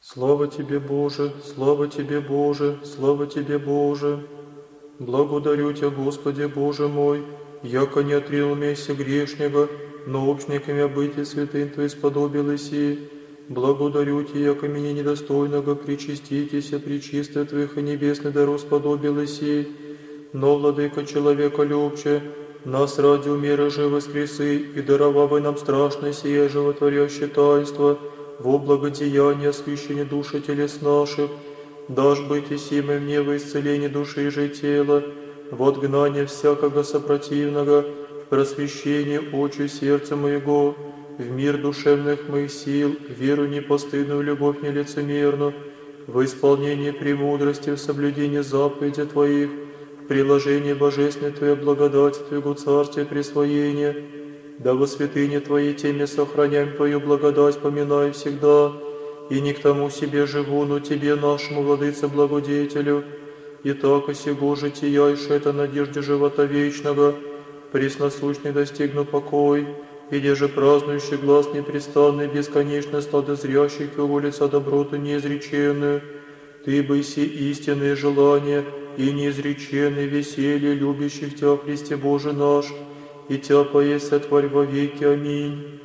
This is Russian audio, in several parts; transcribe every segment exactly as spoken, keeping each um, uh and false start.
Слава Тебе, Боже, слава Тебе, Боже, слава Тебе, Боже. Благодарю Тебя, Господи, Боже мой, яко не отринул меня грешнего, но общниками быти святым Твои сподобилось и. Благодарю Тебя, яко меня недостойного причаститеся, причисто Твоих и небесный дару сподобилось и. Но, Владыка человека любче, нас ради умера же воскресы, и даровавай нам страшное сие животворящее таинство, во благодеяние освящения души телес наших, дашь быть и симой мне во исцеление души и же тела, в отгнание всякого сопротивного, в просвещение очи сердца моего, в мир душевных моих сил, веру непостыдную, любовь нелицемерную, в исполнение премудрости, в соблюдении заповедей Твоих, в приложении божественной Твоей благодати, Твоего царствия присвоения, да во святыне Твоей теме сохраняем Твою благодать, поминай всегда, и не к тому себе живу, но Тебе, нашему Владыце Благодетелю, и так и сего жития, и это надежде живота вечного, пресносущный достигну покой, и где же празднующий глаз непрестанный, бесконечно стадо зрящих Твоего лица доброту неизреченную, Ты бы си истинные желания и неизреченные веселье любящих Тебя, Христе Боже наш, и Тебя поесть сотворь во веки. Аминь.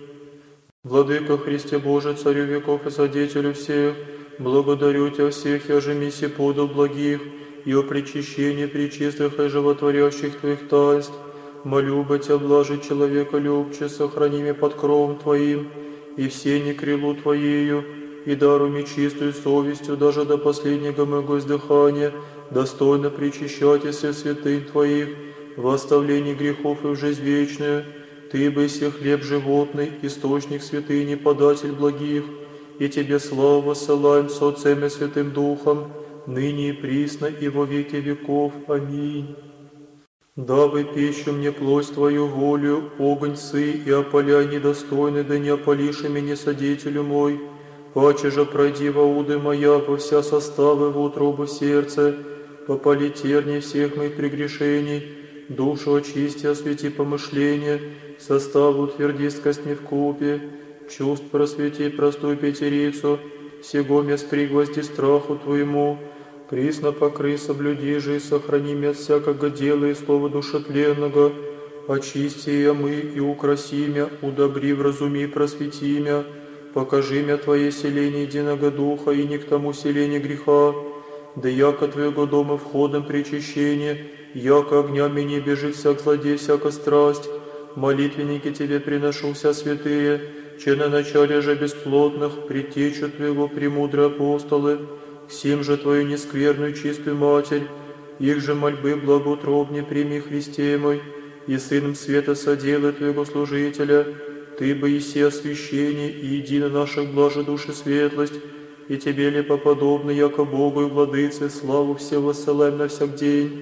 Владыка Христе Боже, Царю веков и Содетелю всех, благодарю Тебя всех, я же миси подал благих, и о причащении пречистых и животворящих Твоих таинств, молю бы Тебя, блажи человека любче, сохрани меня под кровом Твоим, и все не крилу Твоею, и даруй мне чистую совестью, даже до последнего моего издыхания, достойно причащайтесь святынь Твоих, в оставлении грехов и в жизнь вечную. Ты бы си хлеб животный, источник святыни, податель благих, и Тебе славу воссылаем с Отцем и Святым Духом, ныне и присно и во веки веков. Аминь. Давай пищу мне плоть Твою волю, огонь сы, и опаляй недостойный, да не опалишь меня содетелю мой. Паче же пройди во уды моя, во вся составы, в утробу сердца, попали терни всех моих прегрешений, душу очисти, освети помышления, состав утверди скосни в купе, чувств просвети простую пятерицу, всего мест пригвозди страху Твоему, присно покрый, соблюди же и сохрани меня от всякого дела и слова душетленного, очисти я мы и украси мя, удобри, вразуми, просвети мя, покажи мя Твое селение единого духа и не к тому селению греха, да яко Твоего дома входом причащения, яко огнями не бежит всяк злодей, всяка страсть, молитвенники Тебе приношу вся святые, че на начале же бесплотных, предтечу Твоего премудрые апостолы, всем же Твою нескверную чистую Матерь, их же мольбы благоутробне прими, Христе мой, и Сыном света соделай Твоего служителя, Ты бы и все освящение, и едино наших блажи души светлость, и Тебе ли поподобно, яко Богу и Владыце, славу все воссылаем на всяк день.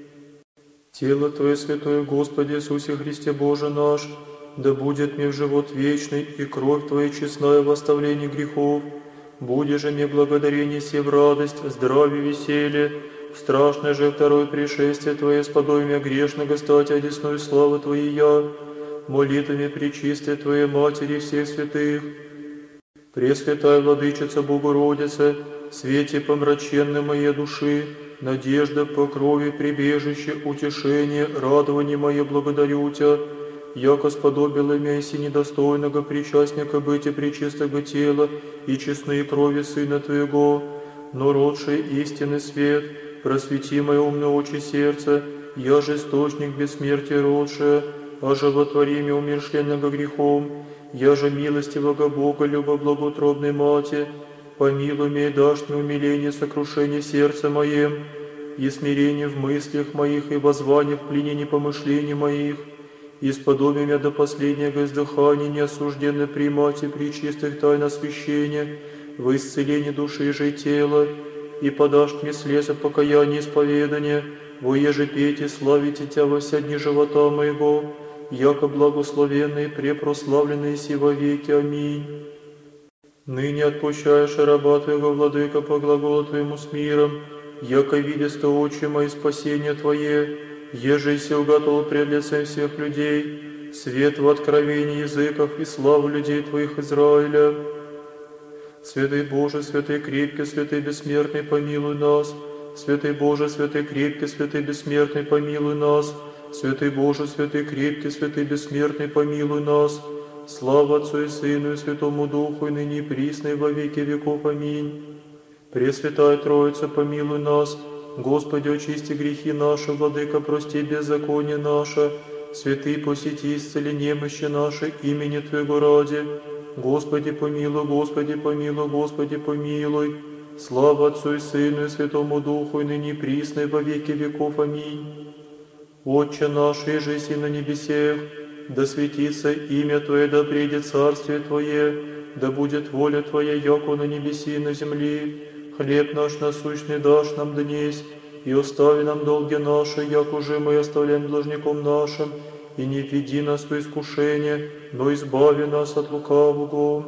Тело Твое святое, Господи Иисусе Христе Боже наш, да будет мне в живот вечный, и кровь Твоя честная в оставлении грехов. Буди же мне благодарение се в радость, здравие, веселье, в страшное же второе пришествие Твое сподобие грешного стать одесную славы Твоей я, молитвами пречистая Твоей Матери всех святых. Пресвятая Владычица Богородица, свете помраченной моей души, надежда, покрове, прибежище, утешение, радование мое благодарю Тебя, яко сподобила меня и недостойного причастника быть и пречистого тела и честные крови Сына Твоего, но родший истинный свет, просвети мое умное очи сердце, я же источник бессмертия родшая, а животвори меня умершленного грехом, я же милостивого Бога, люба благоутробной Мати, помилуй меня и дашь мне умиление, сокрушение сердца моем, и смирение в мыслях моих, и воззвание в пленении помышлений моих, и сподоби меня до последнего издыхания, неосужденно примать и при чистых тайн освящения, в исцелении души же и тела, и подашь мне слезы покаяния и исповедания, во еже петь и славите Тебя во вся дни живота моего, яко благословенные, препрославленные си во веки. Аминь. Ныне отпущаешь раба Твоего, Владыка, по глаголу Твоему с миром, яко видест очи мои спасение Твое, еже и се уготовил пред лицем всех людей, свет в откровении языков и славу людей Твоих Израиля. Святый Боже, святый крепкий, святый бессмертный, помилуй нас. Святый Боже, святый крепкий, святый бессмертный, помилуй нас. Святый Боже, святый крепкий, святый бессмертный, помилуй нас. Слава Отцу и Сыну и Святому Духу, и ныне и присно, и во веки веков. Аминь. Пресвятая Троица, помилуй нас. Господи, очисти грехи наши, Владыка, прости беззаконие наше. Святый, посети, исцели немощи наши, имени Твоего ради. Господи, помилуй, Господи, помилуй, Господи, помилуй. Слава Отцу и Сыну и Святому Духу, и ныне и присно, и во веки веков. Аминь. Отче наш, иже си на небесех, да светится имя Твое, да придет царствие Твое, да будет воля Твоя, яко на небеси и на земли. Хлеб наш насущный дашь нам днесь, и остави нам долги наши, як уже мы оставляем должником нашим, и не введи нас в искушение, но избави нас от лукавого.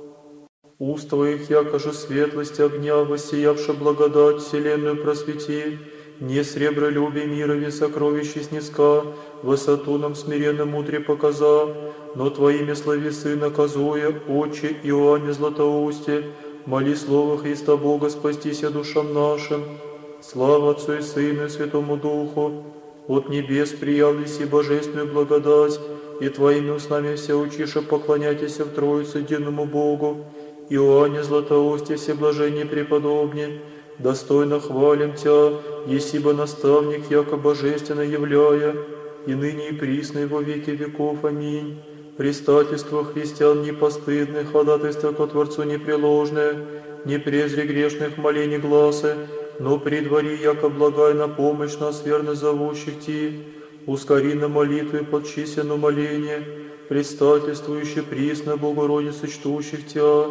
Уст Твоих, якоже светлость огня, воссиявши благодать вселенную просвети, не сребролюбие мирови сокровища снизка, высоту нам смиренно мудре показа, но Твоими словесы наказуя, Отче Иоанне Златоусте, моли Слово Христа Бога, спастися душам нашим. Слава Отцу и Сыну и Святому Духу, от небес приял си божественную благодать, и Твоими устами все учиша поклоняйтесь в Троицу единому Богу. Иоанне Златоусте, всеблаженней преподобне, достойно хвалим Тя, есибо наставник, яко божественно являя, и ныне и присно, и во веки веков. Аминь. Предстательство христиан непостыдных, ходатайство ко Творцу непреложное, не презри грешных молений гласы, но предвари, яко благай на помощь нас, верно зовущих Ти, ускори на молитвы подчися на моление, предстательствующий присно Богородицу чтущих Тя.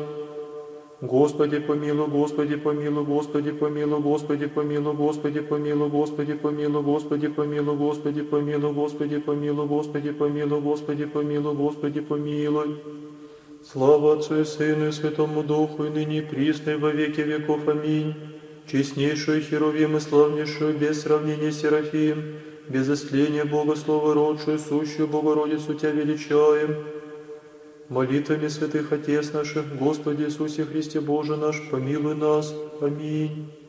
Господи помилуй, Господи помилуй, Господи помилуй, Господи помилуй, Господи помилуй, Господи помилуй, Господи помилуй, Господи помилуй, Господи помилуй, Господи помилуй, Господи помилуй, Господи помилуй. Слава Отцу и Сыну и Святому Духу, и ныне и присно, и во веки веков. Аминь. Честнейшую Херувим и славнейшую, без сравнения Серафим, без истления Бога Слова родшую, сущую Богородицу Тя величаем. Молитвами святых Отец наших, Господи Иисусе Христе Боже наш, помилуй нас. Аминь.